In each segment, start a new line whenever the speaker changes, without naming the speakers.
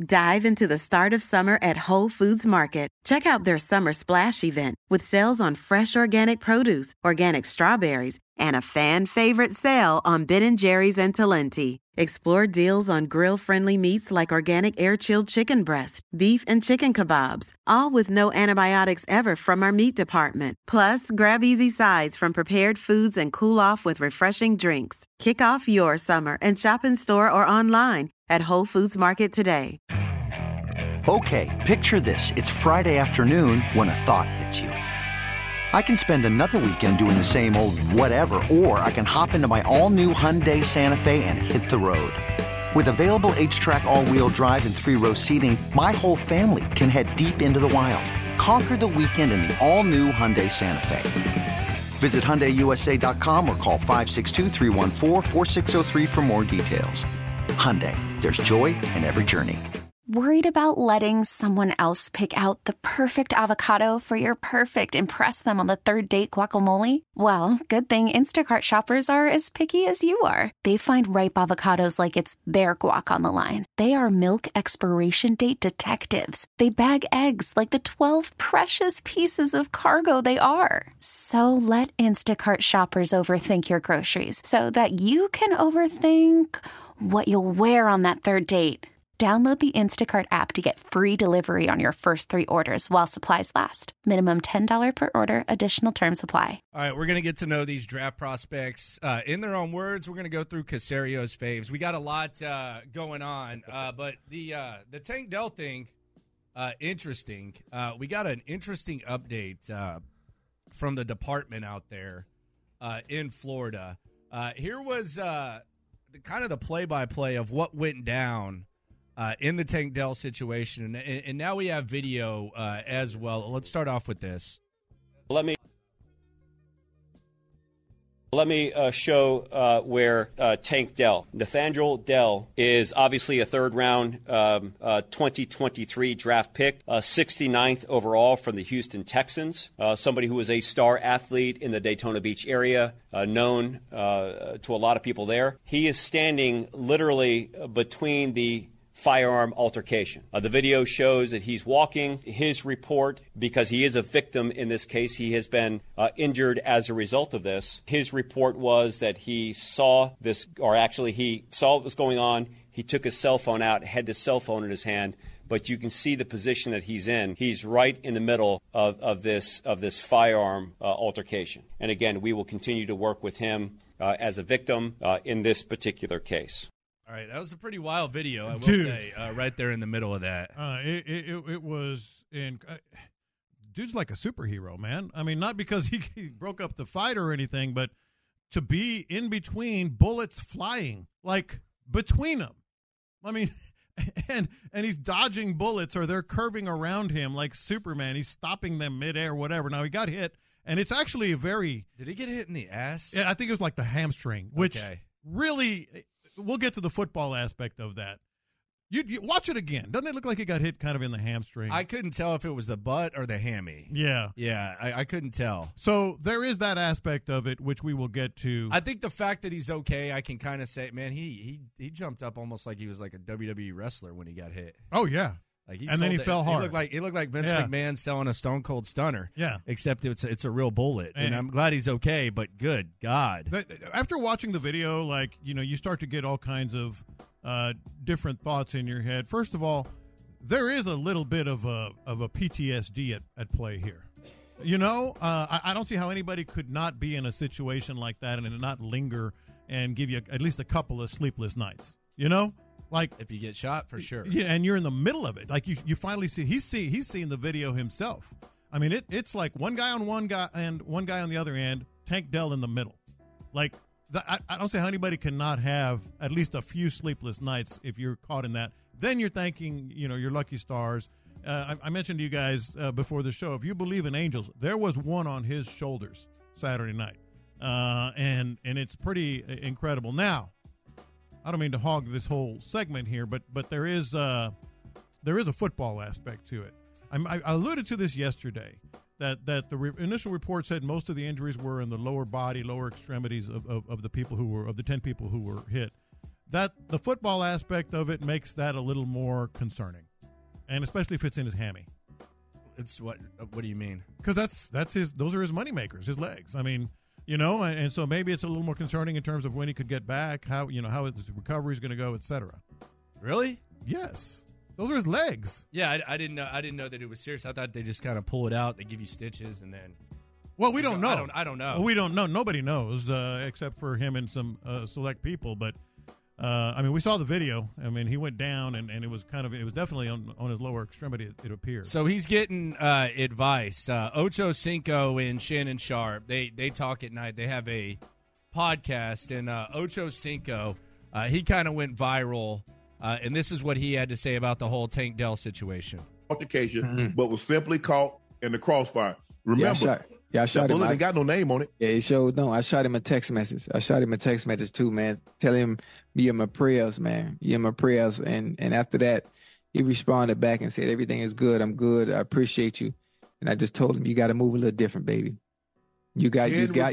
Dive into the start of summer at Whole Foods Market. Check out their Summer Splash event with sales on fresh organic produce, organic strawberries, and a fan-favorite sale on Ben & Jerry's and Talenti. Explore deals on grill-friendly meats like organic air-chilled chicken breast, beef and chicken kebabs, all with no antibiotics ever from our meat department. Plus, grab easy sides from prepared foods and cool off with refreshing drinks. Kick off your summer and shop in store or online at Whole Foods Market today.
Okay, picture this. It's Friday afternoon when a thought hits you. I can spend another weekend doing the same old whatever, or I can hop into my all-new Hyundai Santa Fe and hit the road. With available H-Track all-wheel drive and 3-row seating, my whole family can head deep into the wild. Conquer the weekend in the all-new Hyundai Santa Fe. Visit HyundaiUSA.com or call 562-314-4603 for more details. Hyundai, there's joy in every journey.
Worried about letting someone else pick out the perfect avocado for your perfect impress them on the third date guacamole? Well, good thing Instacart shoppers are as picky as you are. They find ripe avocados like it's their guac on the line. They are milk expiration date detectives. They bag eggs like the 12 precious pieces of cargo they are. So let Instacart shoppers overthink your groceries so that you can overthink what you'll wear on that third date. Download the Instacart app to get free delivery on your first 3 orders while supplies last. Minimum $10 per order. Additional terms apply.
All right, we're going to get to know these draft prospects in their own words. We're going to go through Casario's faves. We got a lot going on, but the Tank Dell thing, interesting. We got an interesting update from the department out there in Florida. Here was kind of the play-by-play of what went down in the Tank Dell situation, and now we have video as well. Let's start off with this.
Let me show where Tank Dell, Nathaniel Dell, is obviously a third-round 2023 draft pick, 69th overall from the Houston Texans, somebody who was a star athlete in the Daytona Beach area, known to a lot of people there. He is standing literally between the firearm altercation. The video shows that he's walking. His report, because he is a victim in this case, he has been injured as a result of this. His report was that he saw this, or actually he saw what was going on. He took his cell phone out, had his cell phone in his hand, but you can see the position that he's in. He's right in the middle of this firearm altercation. And again, we will continue to work with him as a victim in this particular case.
All right, that was a pretty wild video, I will say, right there in the middle of that.
It was dude's like a superhero, man. I mean, not because he broke up the fight or anything, but to be in between bullets flying, like between them. I mean, and he's dodging bullets, or they're curving around him like Superman. He's stopping them midair, whatever. Now, he got hit, and it's actually a very...
Did he get hit in the ass?
Yeah, I think it was like the hamstring, which really... We'll get to the football aspect of that. You watch it again. Doesn't it look like he got hit kind of in the hamstring?
I couldn't tell if it was the butt or the hammy.
Yeah.
Yeah, I couldn't tell.
So there is that aspect of it, which we will get to.
I think the fact that he's okay, I can kind of say, man, he jumped up almost like he was like a WWE wrestler when he got hit.
Oh, yeah.
Like
and then he fell hard.
He looked like Vince McMahon selling a Stone Cold Stunner.
Yeah.
Except it's a real bullet. And I'm glad he's okay, but good God.
After watching the video, like, you start to get all kinds of different thoughts in your head. First of all, there is a little bit of a PTSD at play here. I don't see how anybody could not be in a situation like that and not linger and give you at least a couple of sleepless nights, Like,
if you get shot, for sure.
Yeah, and you're in the middle of it. Like, you finally see he's seen the video himself. I mean, it's like one guy on one guy and one guy on the other end, Tank Dell in the middle. Like, I don't see how anybody cannot have at least a few sleepless nights if you're caught in that. Then you're thanking, your lucky stars. I mentioned to you guys before the show, if you believe in angels, there was one on his shoulders Saturday night. And it's pretty incredible. Now, I don't mean to hog this whole segment here, but there is a football aspect to it. I alluded to this yesterday, that the initial report said most of the injuries were in the lower body, lower extremities of the people of the 10 people who were hit. that the football aspect of it makes that a little more concerning, and especially if it's in his hammy.
It's what do you mean?
Because those are his money makers, his legs. I mean, and so maybe it's a little more concerning in terms of when he could get back, how his recovery is going to go, etc.
Really?
Yes, those are his legs.
Yeah, I didn't know that it was serious. I thought they just kind of pull it out, they give you stitches, and then.
Well, we don't know.
I don't know.
Well, we don't know. Nobody knows except for him and some select people. But we saw the video. I mean, he went down, and it was definitely on his lower extremity. It appears.
So he's getting advice. Ocho Cinco and Shannon Sharp. They talk at night. They have a podcast, and Ocho Cinco, he kind of went viral, and this is what he had to say about the whole Tank Dell situation.
Altercation, but was simply caught in the crossfire. Remember.
Yeah, I shot him.
Ain't got no name on it.
Yeah, he showed no. I shot him a text message. Too, man. Tell him you're in my prayers, man. You're in my prayers. And after that, he responded back and said, everything is good. I'm good. I appreciate you. And I just told him, you got to move a little different, baby. You got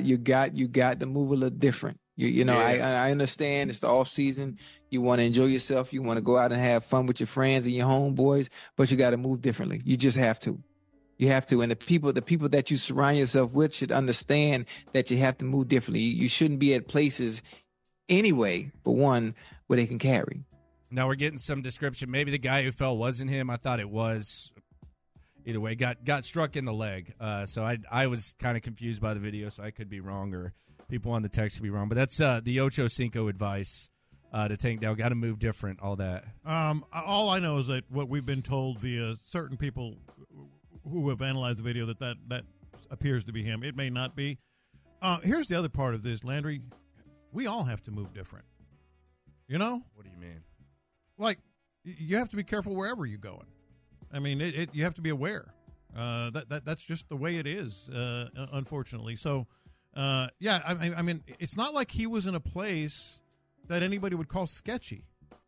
to move a little different. I understand it's the off season. You want to enjoy yourself. You want to go out and have fun with your friends and your homeboys, but you got to move differently. You just have to. You have to, and the people that you surround yourself with should understand that you have to move differently. You shouldn't be at places anyway, but one where they can carry.
Now we're getting some description. Maybe the guy who fell wasn't him. I thought it was. Either way, got struck in the leg. So I was kind of confused by the video, so I could be wrong, or people on the text could be wrong. But that's the Ocho Cinco advice to Tank Dell. Got to move different. All that.
All I know is that what we've been told via certain people who have analyzed the video that appears to be him. It may not be. Here's the other part of this, Landry. We all have to move different. What
do you mean?
Like, you have to be careful wherever you're going. I mean, you have to be aware. That's just the way it is, unfortunately. So, I mean, it's not like he was in a place that anybody would call sketchy.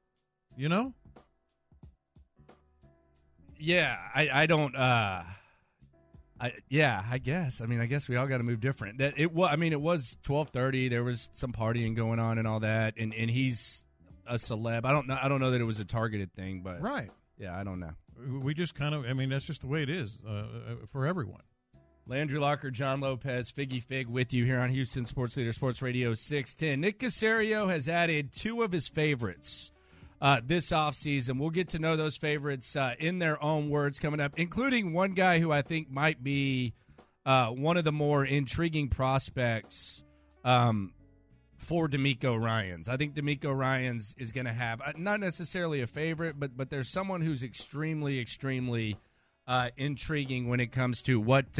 Yeah, I don't. I guess. I mean, I guess we all got to move different. It was 12:30. There was some partying going on and all that, and he's a celeb. I don't know that it was a targeted thing, but
right.
Yeah, I don't know.
We just kind of. I mean, that's just the way it is for everyone.
Landry Locker, John Lopez, Figgy Fig with you here on Houston Sports Leader Sports Radio 610. Nick Caserio has added two of his favorites this offseason. We'll get to know those favorites in their own words coming up, including one guy who I think might be one of the more intriguing prospects for DeMeco Ryans. I think DeMeco Ryans is going to have not necessarily a favorite, but there's someone who's extremely, extremely intriguing when it comes to what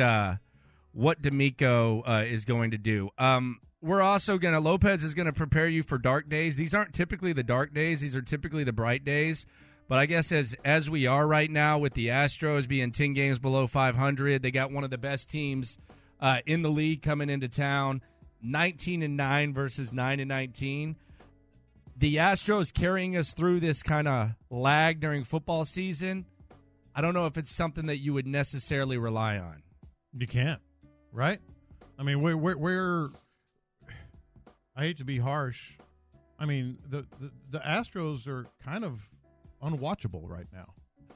DeMeco is going to do. We're also Lopez is going to prepare you for dark days. These aren't typically the dark days. These are typically the bright days. But I guess as we are right now with the Astros being 10 games below 500, they got one of the best teams in the league coming into town, 19-9 versus 9-19. The Astros carrying us through this kind of lag during football season. I don't know if it's something that you would necessarily rely on.
You can't, right? I mean, we're I hate to be harsh. I mean, the Astros are kind of unwatchable right now.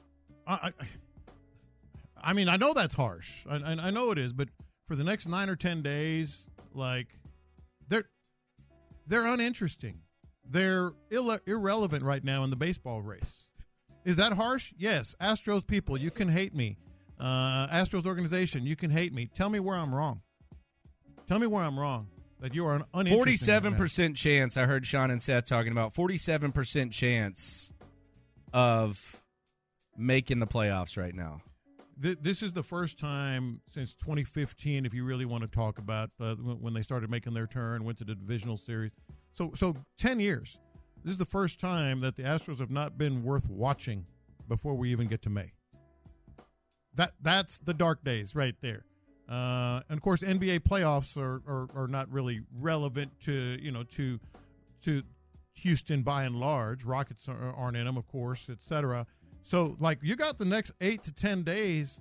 I mean, I know that's harsh. I know it is, but for the next 9 or 10 days, like they're uninteresting. They're irrelevant right now in the baseball race. Is that harsh? Yes. Astros people, you can hate me. Astros organization, you can hate me. Tell me where I'm wrong. Tell me where I'm wrong. That you are an uninteresting.
47% chance. I heard Sean and Seth talking about 47% chance of making the playoffs right now.
This is the first time since 2015, if you really want to talk about when they started making their turn, went to the divisional series. So 10 years. This is the first time that the Astros have not been worth watching before we even get to May. That's the dark days right there. And of course, NBA playoffs are not really relevant to Houston by and large. Rockets aren't in them, of course, etc. So, like, you got the next 8 to 10 days.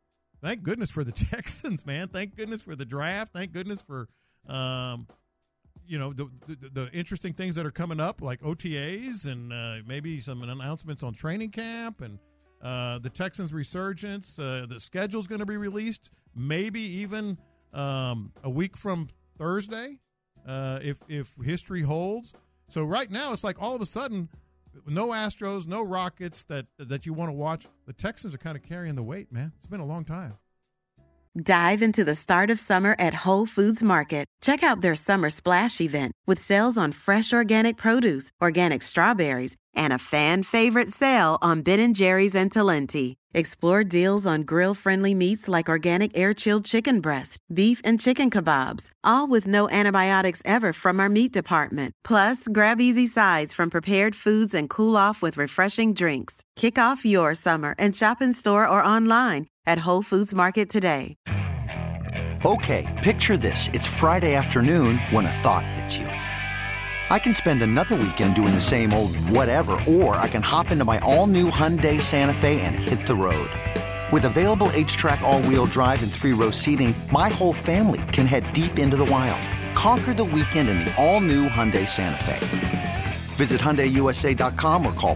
Thank goodness for the Texans, man. Thank goodness for the draft. Thank goodness for the interesting things that are coming up, like OTAs and maybe some announcements on training camp and the Texans' resurgence. The schedule's going to be released, maybe even a week from Thursday, if history holds. So right now, it's like all of a sudden, no Astros, no Rockets that you want to watch. The Texans are kind of carrying the weight, man. It's been a long time.
Dive into the start of summer at Whole Foods Market. Check out their Summer Splash event with sales on fresh organic produce, organic strawberries, and a fan-favorite sale on Ben & Jerry's and Talenti. Explore deals on grill-friendly meats like organic air-chilled chicken breast, beef and chicken kebabs, all with no antibiotics ever from our meat department. Plus, grab easy sides from prepared foods and cool off with refreshing drinks. Kick off your summer and shop in store or online at Whole Foods Market today.
Okay, picture this. It's Friday afternoon when a thought hits you. I can spend another weekend doing the same old whatever, or I can hop into my all-new Hyundai Santa Fe and hit the road. With available H-Track all-wheel drive and 3-row seating, my whole family can head deep into the wild. Conquer the weekend in the all-new Hyundai Santa Fe. Visit HyundaiUSA.com or call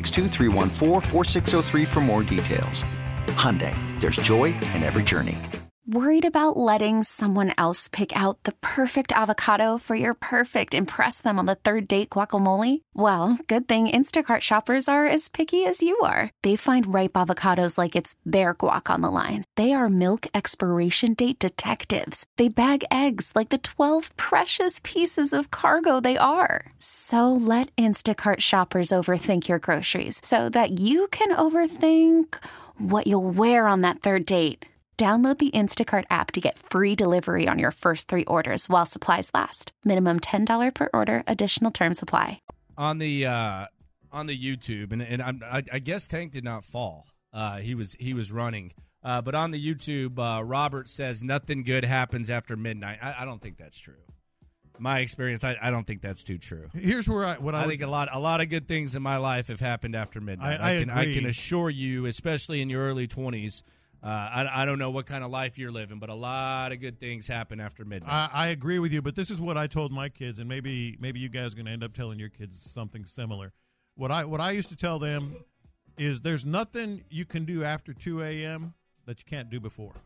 562-314-4603 for more details. Hyundai, there's joy in every journey.
Worried about letting someone else pick out the perfect avocado for your perfect impress them on the third date guacamole? Well, good thing Instacart shoppers are as picky as you are. They find ripe avocados like it's their guac on the line. They are milk expiration date detectives. They bag eggs like the 12 precious pieces of cargo they are. So let Instacart shoppers overthink your groceries so that you can overthink what you'll wear on that third date. Download the Instacart app to get free delivery on your first 3 orders while supplies last. Minimum $10 per order. Additional terms apply.
On the YouTube, and I guess Tank did not fall. He was running. But on the YouTube, Robert says nothing good happens after midnight. I don't think that's true. My experience, I don't think that's too true.
Here's where I
think a lot of good things in my life have happened after midnight. I can assure you, especially in your early 20s. I don't know what kind of life you're living, but a lot of good things happen after midnight.
I agree with you, but this is what I told my kids, and maybe you guys are going to end up telling your kids something similar. What I used to tell them is there's nothing you can do after 2 a.m. that you can't do before.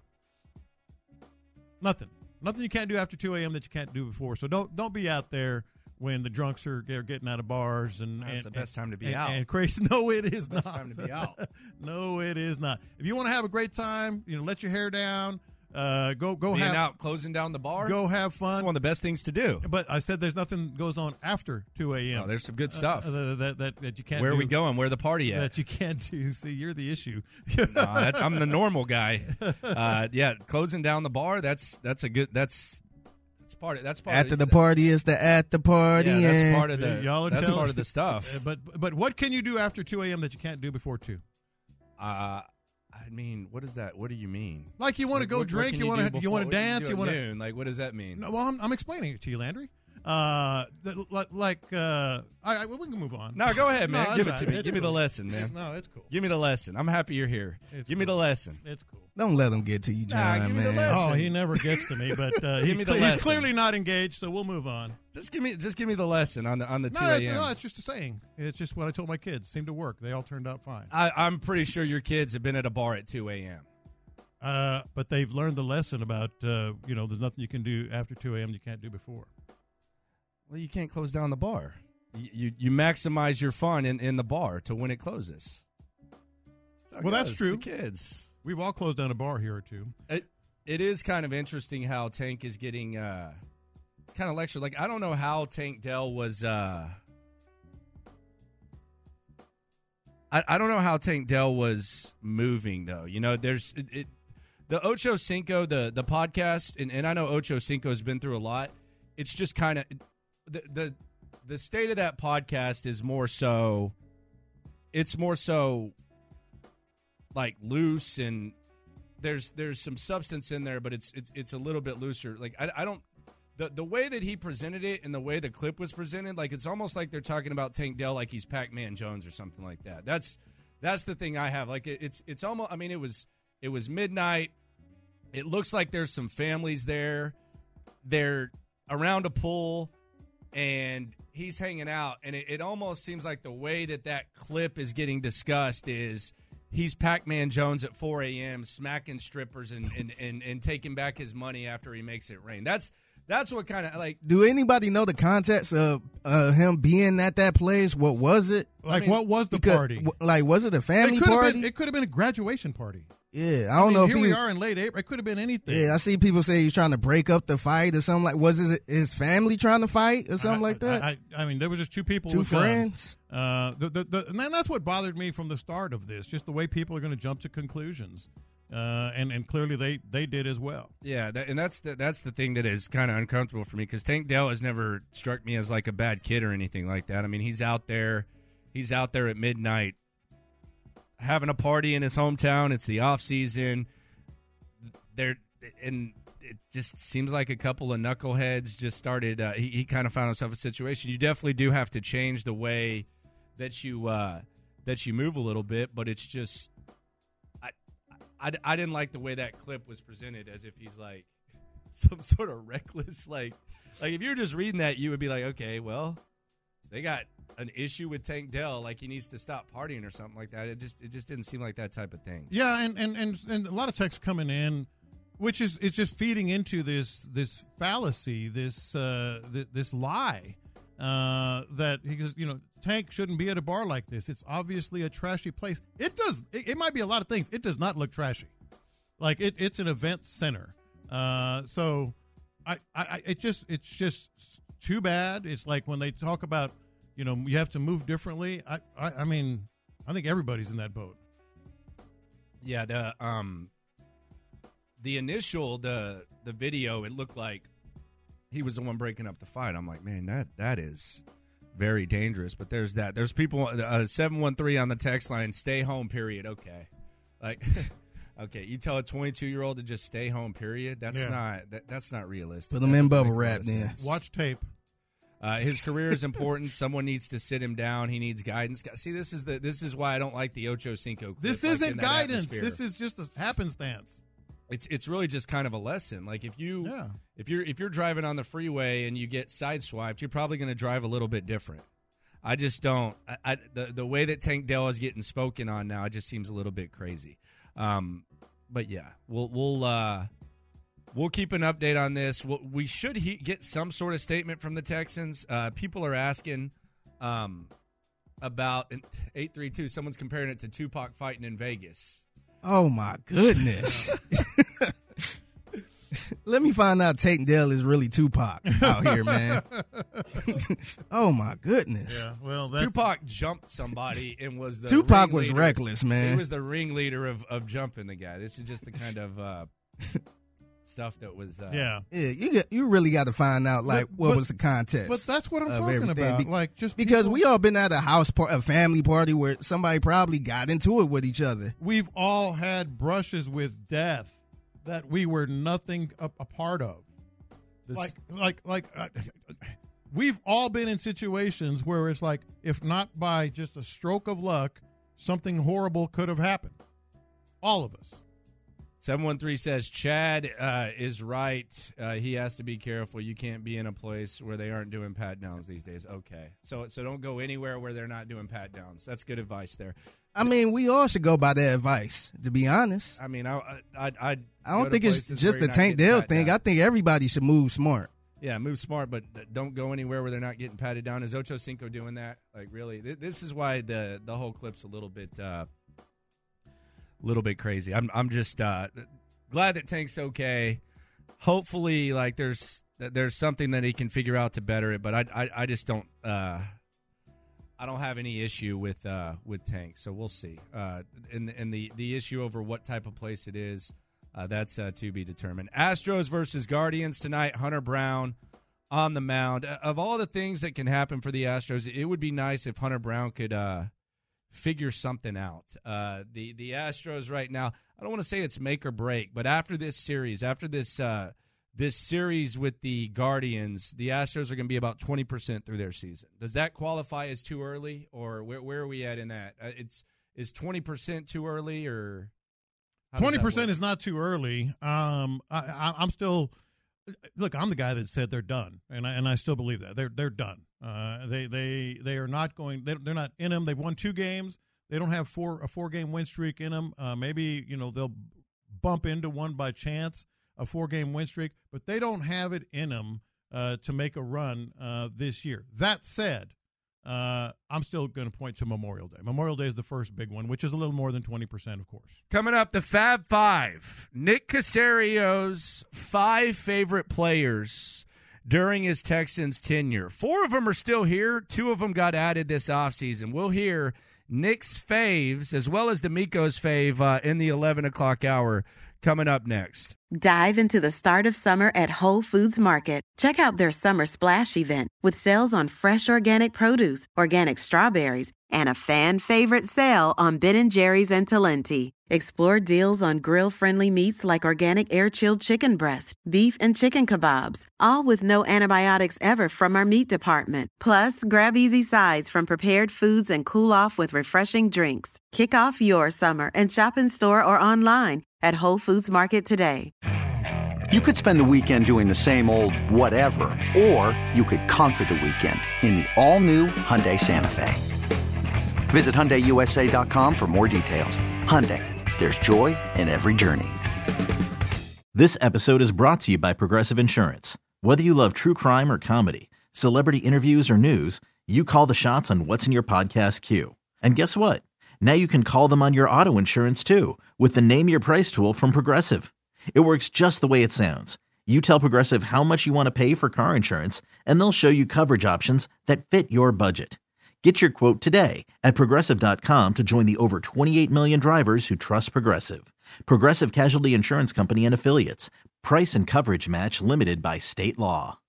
Nothing you can't do after 2 a.m. that you can't do before. So don't be out there when the drunks are getting out of bars
that's the best time to be out.
And crazy. No, it is not.
Best time to be out.
No, it is not. If you want to have a great time, let your hair down. Go
being out, closing down the bar.
Go have fun.
It's one of the best things to do.
But I said there's nothing goes on after 2 a.m.
Oh, there's some good stuff
that you can't.
Where are we going? Where the party at?
That you can't do. See, you're the issue.
No, I'm the normal guy. Yeah, closing down the bar. That's part
after the party is the at the party.
Yeah, that's part of the that's part of the stuff.
But what can you do after 2 a.m. that you can't do before 2?
I mean, what is that? What do you mean?
Like you want to go drink, you want to dance, you want
to. Like, what does that mean?
No, well, I'm explaining it to you, Landry. We can move on.
No, go ahead, man.
No,
give it
right.
to me.
It's
Give me
cool.
the lesson, man.
No, it's cool.
Give me the lesson. I'm happy you're here. Give me the lesson.
It's cool.
Don't let him get to you, John,
give me the
man.
lesson.
Oh, he never gets to me, but he's clearly not engaged, so we'll move on.
Just give me the lesson on the 2 a.m.
No, it's just a saying. It's just what I told my kids. Seemed to work. They all turned out fine.
I'm pretty sure your kids have been at a bar at 2 a.m.
But they've learned the lesson about there's nothing you can do after 2 a.m. you can't do before.
Well, you can't close down the bar. You maximize your fun in the bar to when it closes.
That's true.
The kids.
We've all closed down a bar here or two.
It is kind of interesting how Tank is getting. It's kind of lectured. Like I don't know how Tank Dell was. I don't know how Tank Dell was moving though. There's the Ocho Cinco the podcast, and I know Ocho Cinco has been through a lot. It's just kind of the state of that podcast is more so. It's more so like loose, and there's some substance in there, but it's a little bit looser. Like I don't the way that he presented it and the way the clip was presented, like it's almost like they're talking about Tank Dell like he's Pac-Man Jones or something like that. That's the thing I have. Like it's almost. I mean, it was midnight. It looks like there's some families there. They're around a pool. and he's hanging out, and it almost seems like the way that clip is getting discussed is he's Pac-Man Jones at 4 a.m. smacking strippers and taking back his money after he makes it rain. That's what kind of like.
Do anybody know the context of him being at that place? What was it?
Like, what was the party?
Like, was it a family party?
It could have been a graduation party.
Yeah, I don't know if
we are in late April. It could have been anything.
Yeah, I see people say he's trying to break up the fight or something like. Was his family trying to fight or something like that?
I mean, there was just two people,
two friends.
And that's what bothered me from the start of this, just the way people are going to jump to conclusions. And clearly they did as well.
Yeah, that's the thing that is kind of uncomfortable for me, because Tank Dell has never struck me as like a bad kid or anything like that. I mean, he's out there at midnight having a party in his hometown. It's the off season. And it just seems like a couple of knuckleheads just started. He kind of found himself a situation. You definitely do have to change the way that you move a little bit, but it's just. I didn't like the way that clip was presented, as if he's like some sort of reckless, like if you were just reading that, you would be like, okay, well, they got an issue with Tank Dell, like he needs to stop partying or something like that. It just didn't seem like that type of thing.
Yeah, and a lot of texts coming in, which is just feeding into this fallacy, this lie that he goes, Tank shouldn't be at a bar like this. It's obviously a trashy place. It might be a lot of things. It does not look trashy. Like it's an event center. So it's just too bad. It's like when they talk about, you have to move differently. I mean, I think everybody's in that boat.
Yeah. The initial, the video, it looked like he was the one breaking up the fight. I'm like, man, that is very dangerous. But there's that. There's people, 713 on the text line, stay home, period. Okay. Like, okay, you tell a 22-year-old to just stay home, period? That's not realistic.
Put him in bubble wrap then.
Watch tape.
His career is important. Someone needs to sit him down. He needs guidance. See, this is why I don't like the Ocho Cinco clip.
This isn't guidance. This is just a happenstance.
It's really just kind of a lesson. Like if you're driving on the freeway and you get sideswiped, you're probably going to drive a little bit different. I just don't. The way that Tank Dell is getting spoken on now, it just seems a little bit crazy. But yeah, we'll keep an update on this. We should get some sort of statement from the Texans. People are asking about 832. Someone's comparing it to Tupac fighting in Vegas.
Oh, my goodness. Let me find out Tank Dell is really Tupac out here, man. Oh, my goodness.
Yeah, well,
Tupac jumped somebody and was the
Tupac was reckless, man.
He was the ringleader of jumping the guy. This is just the kind of stuff that was
you really got to find out what was the context.
But that's what I'm talking about. Like just
because we all been at a family party where somebody probably got into it with each other.
We've all had brushes with death that we were nothing a part of. We've all been in situations where it's like, if not by just a stroke of luck, something horrible could have happened. All of us.
713 says Chad is right. He has to be careful. You can't be in a place where they aren't doing pat downs these days. Okay, so don't go anywhere where they're not doing pat downs. That's good advice there.
I mean, we all should go by that advice. To be honest,
I mean, I
don't think it's just the Tank Dell thing.
Down.
I think everybody should move smart.
Yeah, move smart, but don't go anywhere where they're not getting patted down. Is Ocho Cinco doing that? Like, really? This is why the whole clip's a little bit crazy. I'm just glad that Tank's okay. Hopefully, like there's something that he can figure out to better it. But I just don't I don't have any issue with Tank. So we'll see. And the issue over what type of place it is, that's to be determined. Astros versus Guardians tonight. Hunter Brown on the mound. Of all the things that can happen for the Astros, it would be nice if Hunter Brown could figure something out. The Astros right now, I don't want to say it's make or break, but after this series, this series with the Guardians, the Astros are going to be about 20% through their season. Does that qualify as too early, or where are we at in that? Is 20% too early, or
20% is not too early? I'm still. look, I'm the guy that said they're done, and I still believe that they're done. They are not going. They're not in them. They've won 2 games. They don't have a 4-game win streak in them. Maybe they'll bump into one by chance, a 4-game win streak, but they don't have it in them to make a run this year. That said, I'm still going to point to Memorial Day. Memorial Day is the first big one, which is a little more than 20%, of course.
Coming up, the Fab Five. Nick Caserio's 5 favorite players during his Texans tenure. 4 of them are still here. 2 of them got added this offseason. We'll hear Nick's faves as well as D'Amico's fave in the 11 o'clock hour coming up next.
Dive into the start of summer at Whole Foods Market. Check out their Summer Splash event with sales on fresh organic produce, organic strawberries, and a fan-favorite sale on Ben & Jerry's and Talenti. Explore deals on grill-friendly meats like organic air-chilled chicken breast, beef and chicken kebabs, all with no antibiotics ever from our meat department. Plus, grab easy sides from prepared foods and cool off with refreshing drinks. Kick off your summer and shop in store or online at Whole Foods Market today.
You could spend the weekend doing the same old whatever, or you could conquer the weekend in the all-new Hyundai Santa Fe. Visit HyundaiUSA.com for more details. Hyundai, there's joy in every journey.
This episode is brought to you by Progressive Insurance. Whether you love true crime or comedy, celebrity interviews or news, you call the shots on what's in your podcast queue. And guess what? Now you can call them on your auto insurance too with the Name Your Price tool from Progressive. It works just the way it sounds. You tell Progressive how much you want to pay for car insurance, and they'll show you coverage options that fit your budget. Get your quote today at Progressive.com to join the over 28 million drivers who trust Progressive. Progressive Casualty Insurance Company and Affiliates. Price and coverage match limited by state law.